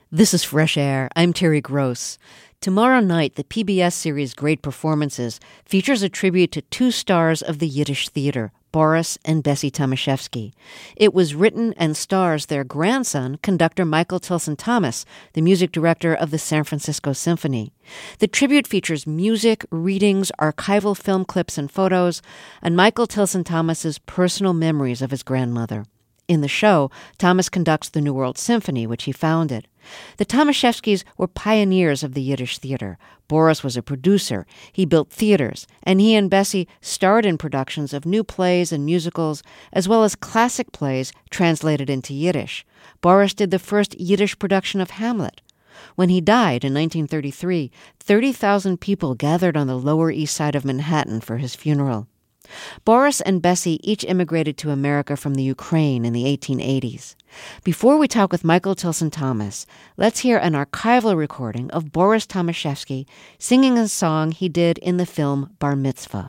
This is Fresh Air. I'm Terry Gross. Tomorrow night, the PBS series Great Performances features a tribute to two stars of the Yiddish theater, Boris and Bessie Tomaszewski. It was written and stars their grandson, conductor Michael Tilson Thomas, the music director of the San Francisco Symphony. The tribute features music, readings, archival film clips and photos, and Michael Tilson Thomas's personal memories of his grandmother. In the show, Thomas conducts the New World Symphony, which he founded. The Tomaszewskis were pioneers of the Yiddish theater. Boris was a producer. He built theaters, and he and Bessie starred in productions of new plays and musicals, as well as classic plays translated into Yiddish. Boris did the first Yiddish production of Hamlet. When he died in 1933, 30,000 people gathered on the Lower East Side of Manhattan for his funeral. Boris and Bessie each immigrated to America from the Ukraine in the 1880s. Before we talk with Michael Tilson Thomas, let's hear an archival recording of Boris Tomaszewski singing a song he did in the film Bar Mitzvah.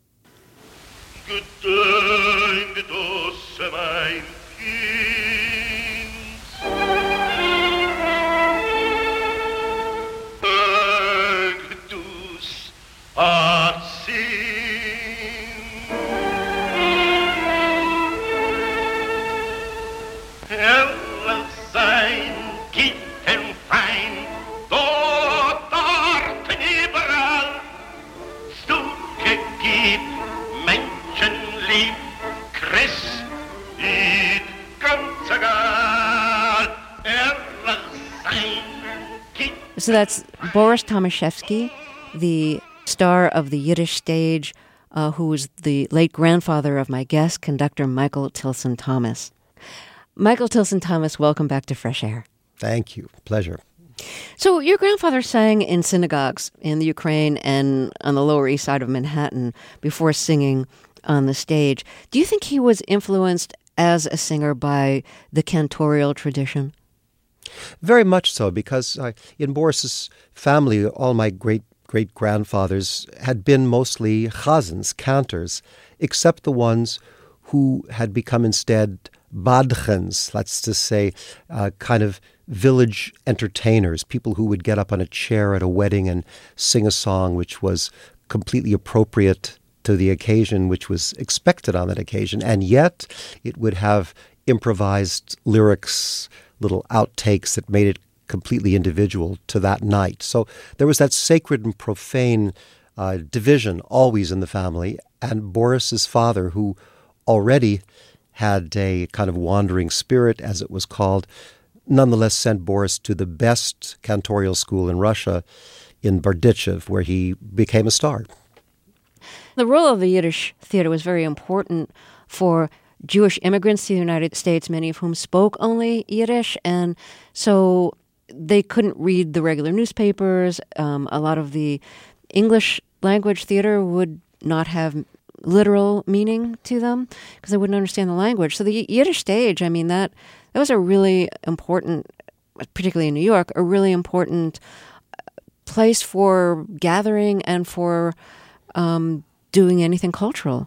So that's Boris Tomaszewski, the star of the Yiddish stage, who was the late grandfather of my guest, conductor Michael Tilson Thomas. Michael Tilson Thomas, welcome back to Fresh Air. Thank you. Pleasure. So your grandfather sang in synagogues in the Ukraine and on the Lower East Side of Manhattan before singing on the stage. Do you think he was influenced as a singer by the cantorial tradition? Very much so, because in Boris's family, all my great-grandfathers had been mostly chazans, cantors, except the ones who had become instead badchens, that's to say, kind of village entertainers, people who would get up on a chair at a wedding and sing a song which was completely appropriate to the occasion, which was expected on that occasion, and yet it would have improvised lyrics, little outtakes that made it completely individual to that night. So there was that sacred and profane division always in the family, and Boris's father, who already had a kind of wandering spirit, as it was called, nonetheless sent Boris to the best cantorial school in Russia, in Berdichev, where he became a star. The role of the Yiddish theater was very important for Jewish immigrants to the United States, many of whom spoke only Yiddish, and so they couldn't read the regular newspapers. A lot of the English language theater would not have literal meaning to them because they wouldn't understand the language. So the Yiddish stage, I mean, that was a really important, particularly in New York, a really important place for gathering and for doing anything cultural.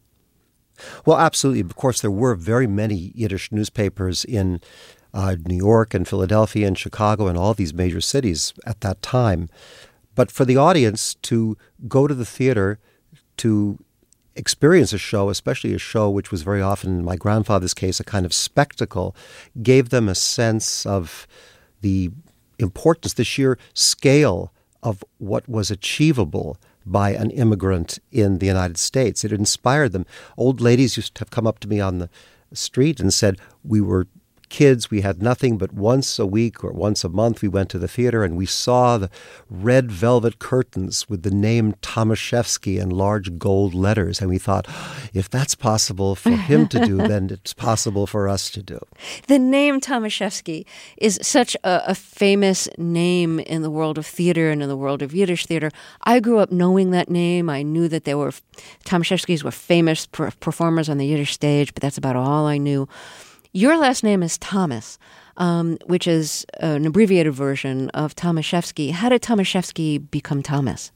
Well, absolutely. Of course, there were very many Yiddish newspapers in New York and Philadelphia and Chicago and all these major cities at that time. But for the audience to go to the theater to experience a show, especially a show which was very often, in my grandfather's case, a kind of spectacle, gave them a sense of the importance, the sheer scale of what was achievable by an immigrant in the United States. It inspired them. Old ladies used to have come up to me on the street and said, we were kids, we had nothing, but once a week or once a month we went to the theater and we saw the red velvet curtains with the name Tomaszewski in large gold letters. And we thought, if that's possible for him to do, then it's possible for us to do. The name Tomaszewski is such a famous name in the world of theater and in the world of Yiddish theater. I grew up knowing that name. I knew that Tomaszewskis were famous performers on the Yiddish stage, but that's about all I knew. Your last name is Thomas, which is an abbreviated version of Tomaszewski. How did Tomaszewski become Thomas?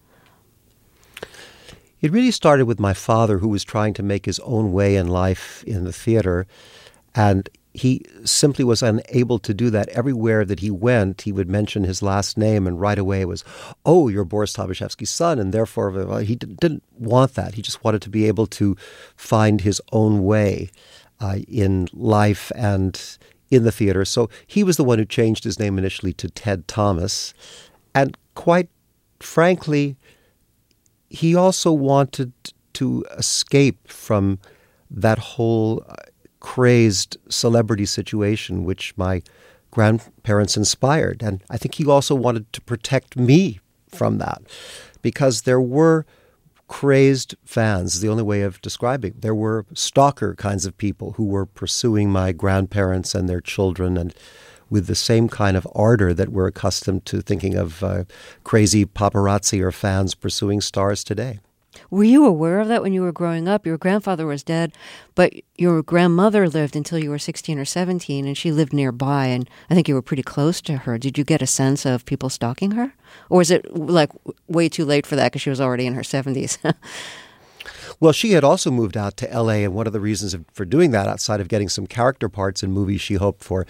It really started with my father, who was trying to make his own way in life in the theater. And he simply was unable to do that. Everywhere that he went, he would mention his last name, and right away it was, oh, you're Boris Tomaszewski's son, and therefore he didn't want that. He just wanted to be able to find his own way in life and in the theater. So he was the one who changed his name initially to Ted Thomas. And quite frankly, he also wanted to escape from that whole crazed celebrity situation which my grandparents inspired. And I think he also wanted to protect me from that, because there were crazed fans, is the only way of describing it. There were stalker kinds of people who were pursuing my grandparents and their children, and with the same kind of ardor that we're accustomed to thinking of crazy paparazzi or fans pursuing stars today. Were you aware of that when you were growing up? Your grandfather was dead, but your grandmother lived until you were 16 or 17, and she lived nearby, and I think you were pretty close to her. Did you get a sense of people stalking her? Or was it like way too late for that because she was already in her 70s? Well, she had also moved out to L.A., and one of the reasons for doing that, outside of getting some character parts in movies she hoped for,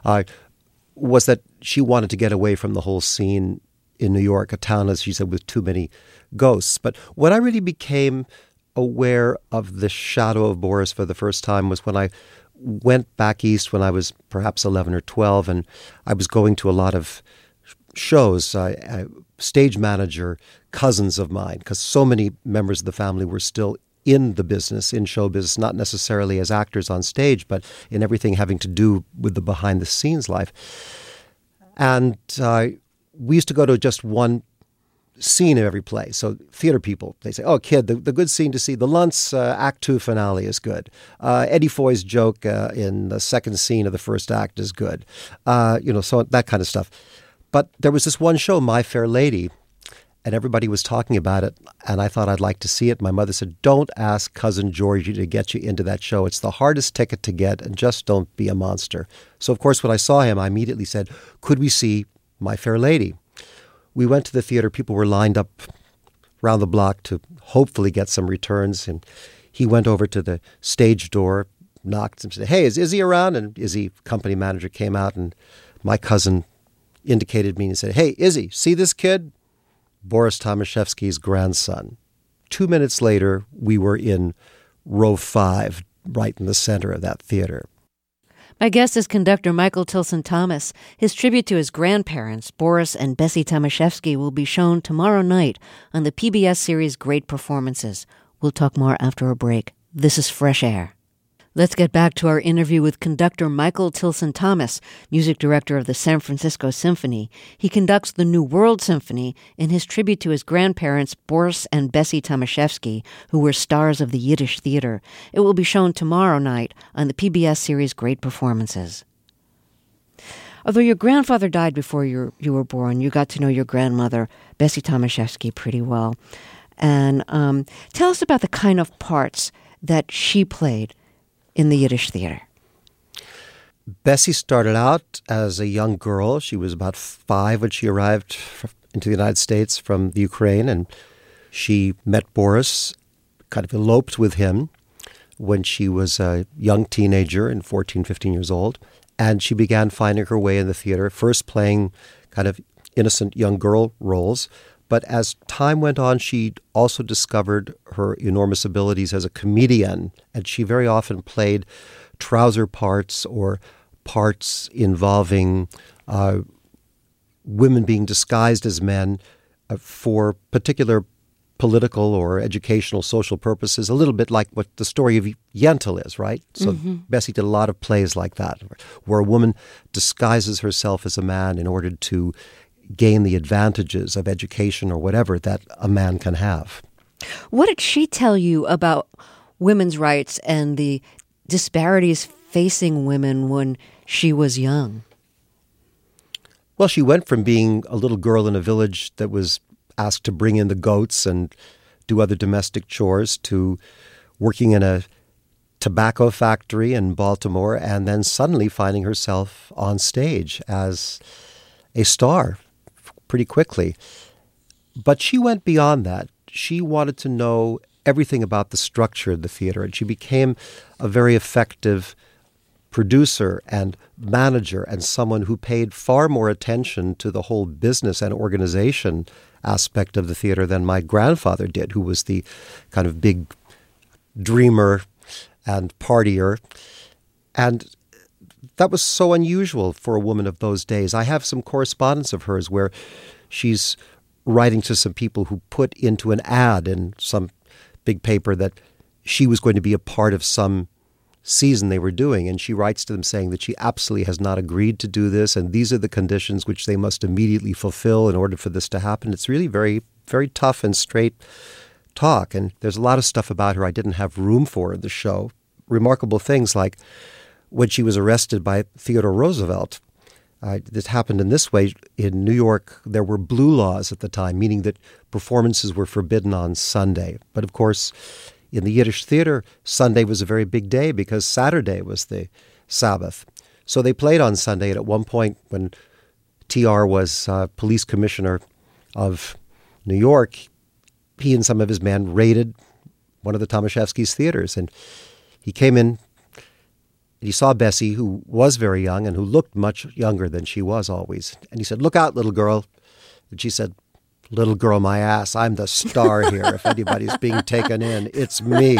was that she wanted to get away from the whole scene in New York, a town, as she said, with too many ghosts. But when I really became aware of the shadow of Boris for the first time was when I went back east when I was perhaps 11 or 12, and I was going to a lot of shows, stage manager cousins of mine, because so many members of the family were still in the business, in show business, not necessarily as actors on stage, but in everything having to do with the behind-the-scenes life. And we used to go to just one scene of every play. So theater people, they say, oh, kid, the good scene to see, the Luntz Act 2 finale is good. Eddie Foy's joke in the second scene of the first act is good. So that kind of stuff. But there was this one show, My Fair Lady, and everybody was talking about it, and I thought I'd like to see it. My mother said, don't ask Cousin Georgie to get you into that show. It's the hardest ticket to get, and just don't be a monster. So, of course, when I saw him, I immediately said, could we see My Fair Lady? We went to the theater. People were lined up around the block to hopefully get some returns. And he went over to the stage door, knocked, and said, hey, is Izzy around? And Izzy, company manager, came out, and my cousin indicated me and said, hey, Izzy, see this kid? Boris Tomaszewski's grandson. 2 minutes later, we were in row 5, right in the center of that theater. My guest is conductor Michael Tilson Thomas. His tribute to his grandparents, Boris and Bessie Tomaszewski, will be shown tomorrow night on the PBS series Great Performances. We'll talk more after a break. This is Fresh Air. Let's get back to our interview with conductor Michael Tilson Thomas, music director of the San Francisco Symphony. He conducts the New World Symphony in his tribute to his grandparents, Boris and Bessie Tomaszewski, who were stars of the Yiddish theater. It will be shown tomorrow night on the PBS series Great Performances. Although your grandfather died before you were born, you got to know your grandmother, Bessie Tomaszewski, pretty well. And tell us about the kind of parts that she played in the Yiddish theater. Bessie started out as a young girl. She was about 5 when she arrived into the United States from the Ukraine, and she met Boris, kind of eloped with him when she was a young teenager and 14, 15 years old. And she began finding her way in the theater, first playing kind of innocent young girl roles. But as time went on, she also discovered her enormous abilities as a comedian, and she very often played trouser parts or parts involving women being disguised as men for particular political or educational, social purposes, a little bit like what the story of Yentl is, right? So Bessie did a lot of plays like that, where a woman disguises herself as a man in order to gain the advantages of education or whatever that a man can have. What did she tell you about women's rights and the disparities facing women when she was young? Well, she went from being a little girl in a village that was asked to bring in the goats and do other domestic chores to working in a tobacco factory in Baltimore, and then suddenly finding herself on stage as a star pretty quickly. But she went beyond that. She wanted to know everything about the structure of the theater, and she became a very effective producer and manager and someone who paid far more attention to the whole business and organization aspect of the theater than my grandfather did, who was the kind of big dreamer and partier. And that was so unusual for a woman of those days. I have some correspondence of hers where she's writing to some people who put into an ad in some big paper that she was going to be a part of some season they were doing. And she writes to them saying that she absolutely has not agreed to do this, and these are the conditions which they must immediately fulfill in order for this to happen. It's really very, very tough and straight talk. And there's a lot of stuff about her I didn't have room for in the show. Remarkable things like when she was arrested by Theodore Roosevelt. This happened in this way. In New York, there were blue laws at the time, meaning that performances were forbidden on Sunday. But of course, in the Yiddish theater, Sunday was a very big day because Saturday was the Sabbath. So they played on Sunday, and at one point when T.R. was police commissioner of New York, he and some of his men raided one of the Tomaszewski's theaters. And he came in, and he saw Bessie, who was very young and who looked much younger than she was always. And he said, "Look out, little girl." And she said, "Little girl, my ass. I'm the star here. If anybody's being taken in, it's me."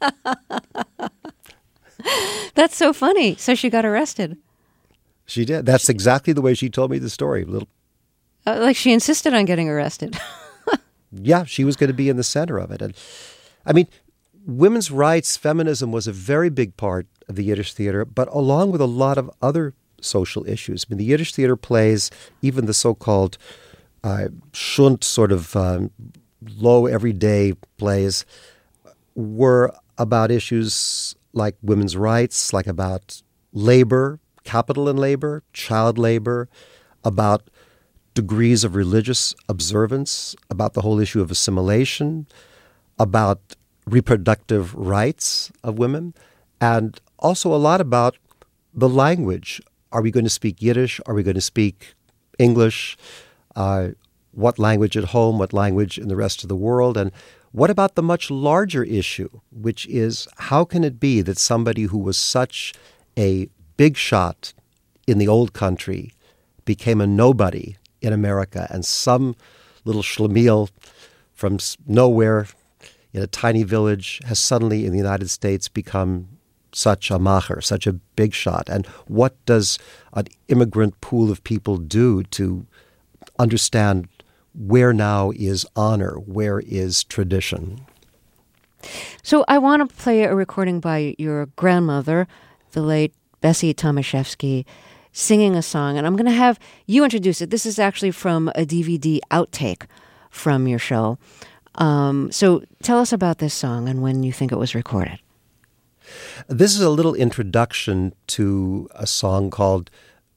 That's so funny. So she got arrested. She did. That's exactly the way she told me the story. Like she insisted on getting arrested. Yeah, she was going to be in the center of it. And I mean, women's rights, feminism was a very big part of the Yiddish theater, but along with a lot of other social issues. I mean, the Yiddish theater plays, even the so-called shunt, sort of low everyday plays, were about issues like women's rights, like about labor, capital and labor, child labor, about degrees of religious observance, about the whole issue of assimilation, about reproductive rights of women, and also a lot about the language. Are we going to speak Yiddish? Are we going to speak English? What language at home? What language in the rest of the world? And what about the much larger issue, which is how can it be that somebody who was such a big shot in the old country became a nobody in America, and some little schlemiel from nowhere in a tiny village has suddenly in the United States become such a macher, such a big shot? And what does an immigrant pool of people do to understand where now is honor, where is tradition? So I want to play a recording by your grandmother, the late Bessie Tomaszewski, singing a song, and I'm going to have you introduce it. This is actually from a DVD outtake from your show. So tell us about this song and when you think it was recorded. This is a little introduction to a song called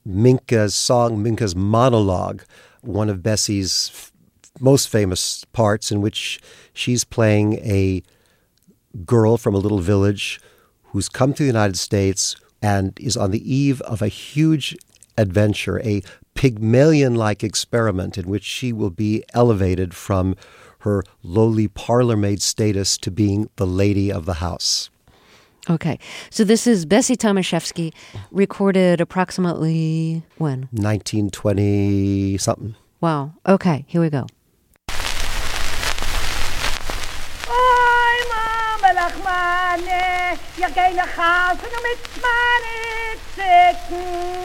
Minka's Monologue, one of Bessie's most famous parts, in which she's playing a girl from a little village who's come to the United States and is on the eve of a huge adventure, a Pygmalion-like experiment in which she will be elevated from her lowly parlor-maid status to being the lady of the house. Okay. So this is Bessie Tomaszewski, recorded approximately when? 1920-something. Wow. Okay, here we go. Lachmane, ja geile Hasen mit meine Zicken.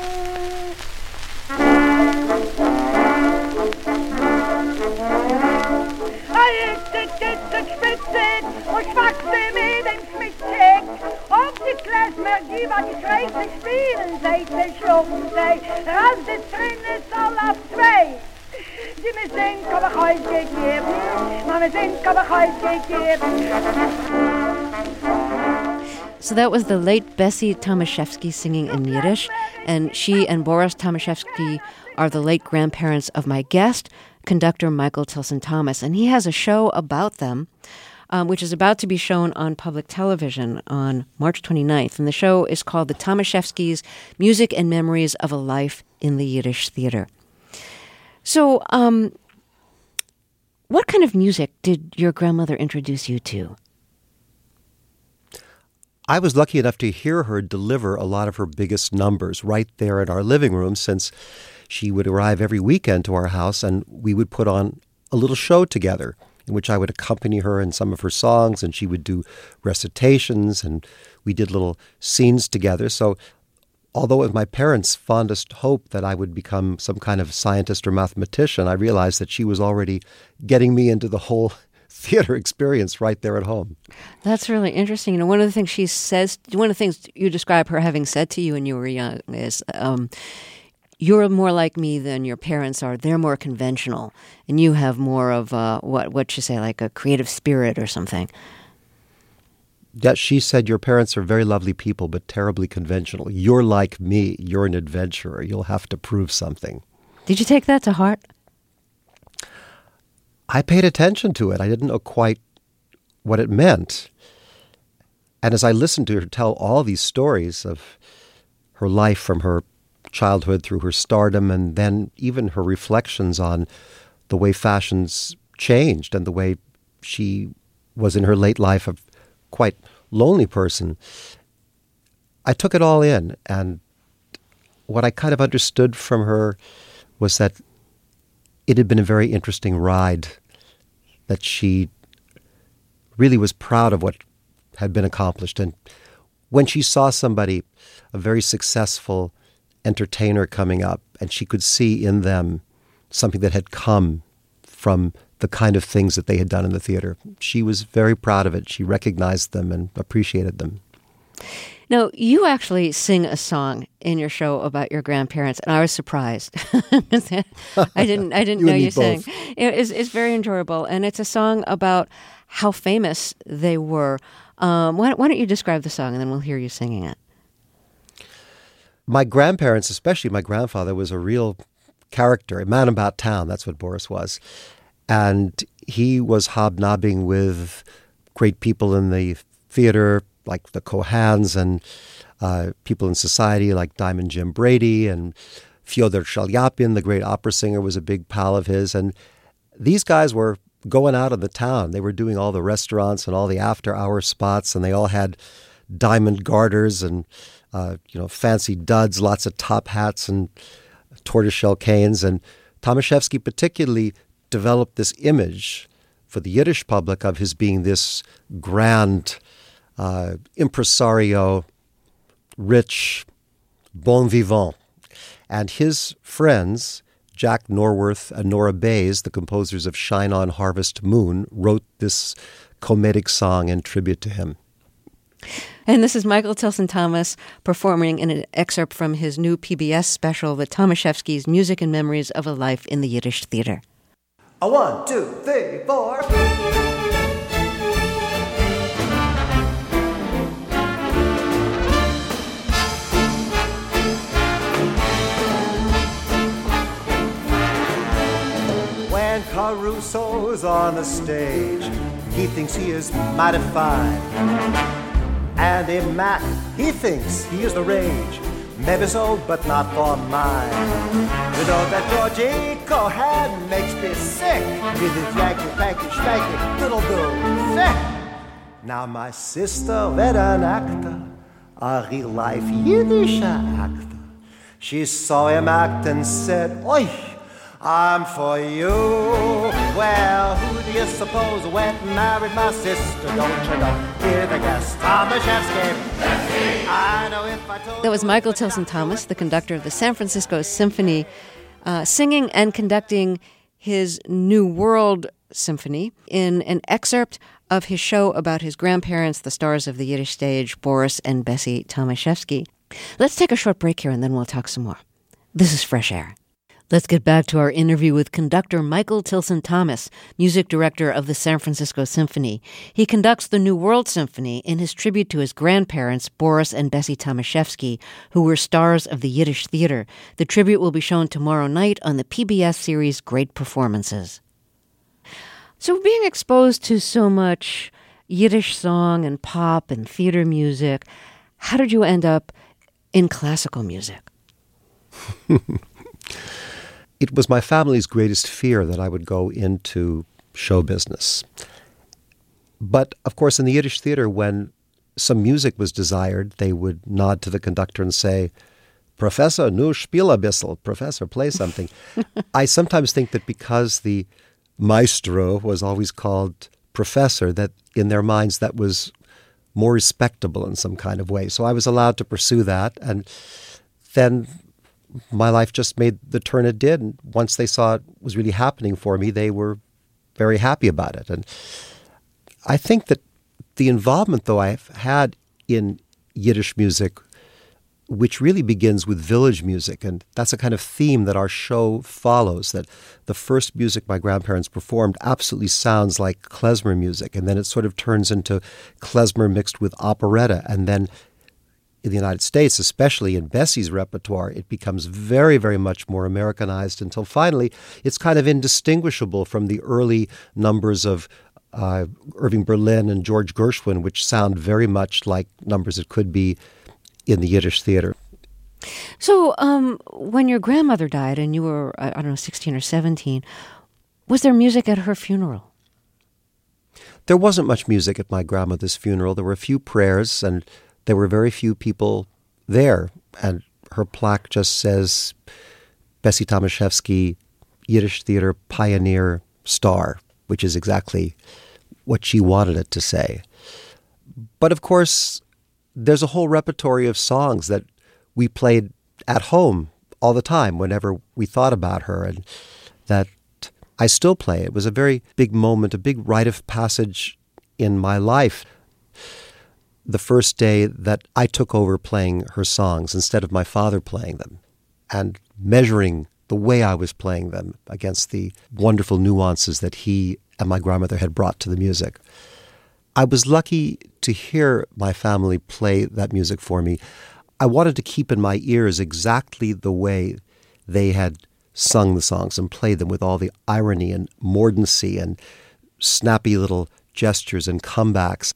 Ay, tick, spitzig, und schwachse mit dem Schmitzig. Ob die Klesmer, die war die Schweizer spielen, seit sie schlucken sei, als das drin ist all auf zwei. Die mir sind, hab ich euch gegeben, Mama sind, hab ich euch gegeben. So that was the late Bessie Tomaszewski singing in Yiddish, and she and Boris Tomaszewski are the late grandparents of my guest, conductor Michael Tilson Thomas, and he has a show about them, which is about to be shown on public television on March 29th, and the show is called The Tomaszewskis, Music and Memories of a Life in the Yiddish Theater. So, what kind of music did your grandmother introduce you to? I was lucky enough to hear her deliver a lot of her biggest numbers right there in our living room, since she would arrive every weekend to our house and we would put on a little show together in which I would accompany her in some of her songs and she would do recitations and we did little scenes together. So although it was my parents' fondest hope that I would become some kind of scientist or mathematician, I realized that she was already getting me into the whole theater experience right there at home. That's really interesting. You know, one of the things you describe her having said to you when you were young is, you're more like me than your parents are. They're more conventional, and you have more of what you say, like a creative spirit or something. Yes, she said, your parents are very lovely people, but terribly conventional. You're like me. You're an adventurer. You'll have to prove something. Did you take that to heart? I paid attention to it. I didn't know quite what it meant. And as I listened to her tell all these stories of her life from her childhood through her stardom, and then even her reflections on the way fashions changed and the way she was in her late life a quite lonely person, I took it all in. And what I kind of understood from her was that it had been a very interesting ride, that she really was proud of what had been accomplished. And when she saw somebody, a very successful entertainer coming up, and she could see in them something that had come from the kind of things that they had done in the theater, she was very proud of it. She recognized them and appreciated them. Now, you actually sing a song in your show about your grandparents, and I was surprised. I didn't know you sang. It's very enjoyable, and it's a song about how famous they were. Why don't you describe the song, and then we'll hear you singing it. My grandparents, especially my grandfather, was a real character, a man about town. That's what Boris was. And he was hobnobbing with great people in the theater, like the Cohans, and people in society like Diamond Jim Brady, and Fyodor Shaliapin, the great opera singer, was a big pal of his. And these guys were going out of the town. They were doing all the restaurants and all the after-hour spots, and they all had diamond garters and fancy duds, lots of top hats and tortoiseshell canes. And Tomaszewski particularly developed this image for the Yiddish public of his being this grand impresario, rich, bon vivant. And his friends, Jack Norworth and Nora Bayes, the composers of Shine On Harvest Moon, wrote this comedic song in tribute to him. And this is Michael Tilson Thomas performing in an excerpt from his new PBS special, The Tomaszewski's Music and Memories of a Life in the Yiddish Theater. 1, 2, 3, 4. When Caruso's on the stage, he thinks he is mighty fine. And in Mac, he thinks he is the rage. Maybe so, but not for mine. You know that Georgie Cohan makes me sick with his Yankee, Panky, Schmanky, little do. Now my sister read an actor, a real-life Yiddish actor. She saw him act and said, "Oi, I'm for you." Well, who do you suppose went and married my sister? Don't you know? Hear the guest, Tomaszewski. That's me. I know if I told. That was Michael Tilson Thomas, the conductor of the San Francisco Symphony, singing and conducting his New World Symphony in an excerpt of his show about his grandparents, the stars of the Yiddish stage, Boris and Bessie Tomaszewski. Let's take a short break here and then we'll talk some more. This is Fresh Air. Let's get back to our interview with conductor Michael Tilson Thomas, music director of the San Francisco Symphony. He conducts the New World Symphony in his tribute to his grandparents, Boris and Bessie Tomaszewski, who were stars of the Yiddish theater. The tribute will be shown tomorrow night on the PBS series Great Performances. So being exposed to so much Yiddish song and pop and theater music, how did you end up in classical music? It was my family's greatest fear that I would go into show business. But, of course, in the Yiddish theater, when some music was desired, they would nod to the conductor and say, "Professor, nu spiel a bissel." Professor, play something. I sometimes think that because the maestro was always called professor, that in their minds that was more respectable in some kind of way. So I was allowed to pursue that, and then my life just made the turn it did. And once they saw it was really happening for me, they were very happy about it. And I think that the involvement, though, I've had in Yiddish music, which really begins with village music, and that's a kind of theme that our show follows, that the first music my grandparents performed absolutely sounds like klezmer music, and then it sort of turns into klezmer mixed with operetta, and then in the United States, especially in Bessie's repertoire, it becomes very, very much more Americanized until finally it's kind of indistinguishable from the early numbers of Irving Berlin and George Gershwin, which sound very much like numbers it could be in the Yiddish theater. So when your grandmother died and you were, 16 or 17, was there music at her funeral? There wasn't much music at my grandmother's funeral. There were a few prayers, and there were very few people there. And her plaque just says, Bessie Tomaszewski, Yiddish theater pioneer star, which is exactly what she wanted it to say. But of course, there's a whole repertory of songs that we played at home all the time whenever we thought about her, and that I still play. It was a very big moment, a big rite of passage in my life. The first day that I took over playing her songs instead of my father playing them, and measuring the way I was playing them against the wonderful nuances that he and my grandmother had brought to the music. I was lucky to hear my family play that music for me. I wanted to keep in my ears exactly the way they had sung the songs and played them, with all the irony and mordancy and snappy little gestures and comebacks.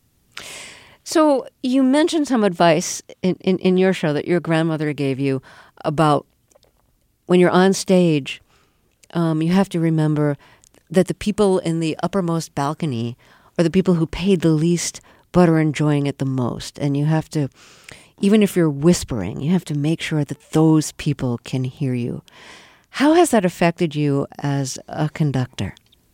So you mentioned some advice in your show that your grandmother gave you about when you're on stage, you have to remember that the people in the uppermost balcony are the people who paid the least but are enjoying it the most. And you have to, even if you're whispering, you have to make sure that those people can hear you. How has that affected you as a conductor?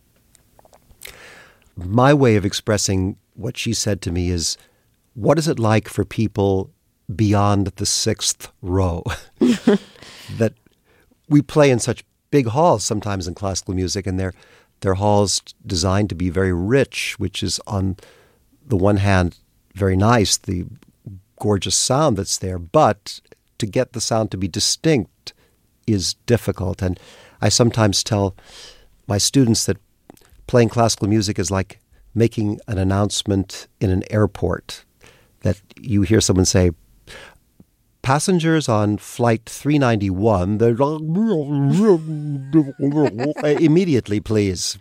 My way of expressing what she said to me is, what is it like for people beyond the sixth row? That we play in such big halls sometimes in classical music, and they're halls designed to be very rich, which is on the one hand very nice, the gorgeous sound that's there, but to get the sound to be distinct is difficult. And I sometimes tell my students that playing classical music is like making an announcement in an airport, that you hear someone say, "Passengers on flight 391, immediately, please."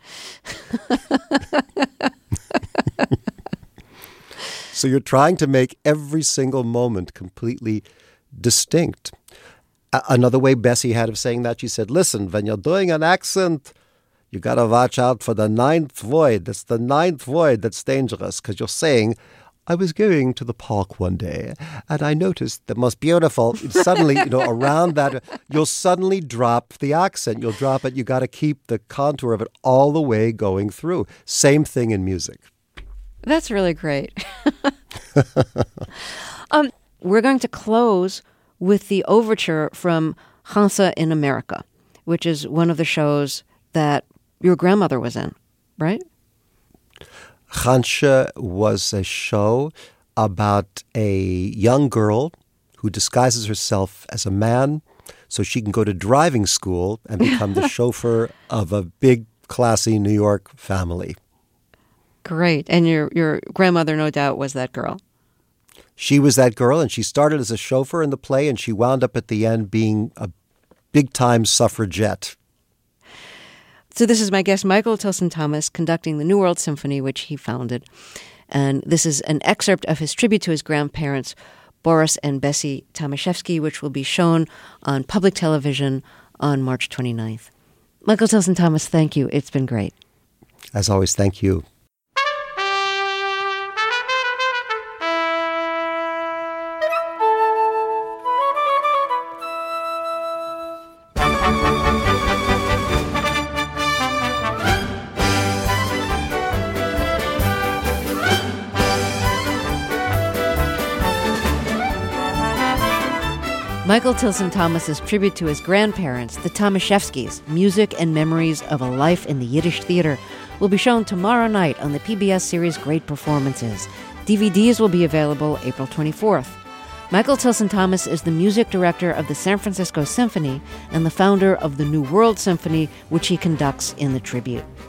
So you're trying to make every single moment completely distinct. Another way Bessie had of saying that, she said, "Listen, when you're doing an accent, you got to watch out for the ninth void. It's the ninth void that's dangerous, because you're saying, I was going to the park one day and I noticed the most beautiful, suddenly, around that, you'll suddenly drop the accent. You'll drop it. You got to keep the contour of it all the way going through. Same thing in music. That's really great. We're going to close with the overture from Hansa in America, which is one of the shows that your grandmother was in, right? Hansa was a show about a young girl who disguises herself as a man so she can go to driving school and become the chauffeur of a big, classy New York family. Great. And your grandmother, no doubt, was that girl. She was that girl, and she started as a chauffeur in the play, and she wound up at the end being a big-time suffragette. So this is my guest, Michael Tilson Thomas, conducting the New World Symphony, which he founded. And this is an excerpt of his tribute to his grandparents, Boris and Bessie Tomaszewski, which will be shown on public television on March 29th. Michael Tilson Thomas, thank you. It's been great. As always, thank you. Michael Tilson Thomas's tribute to his grandparents, the Tomaszewskis, Music and Memories of a Life in the Yiddish Theater, will be shown tomorrow night on the PBS series Great Performances. DVDs will be available April 24th. Michael Tilson Thomas is the music director of the San Francisco Symphony and the founder of the New World Symphony, which he conducts in the tribute.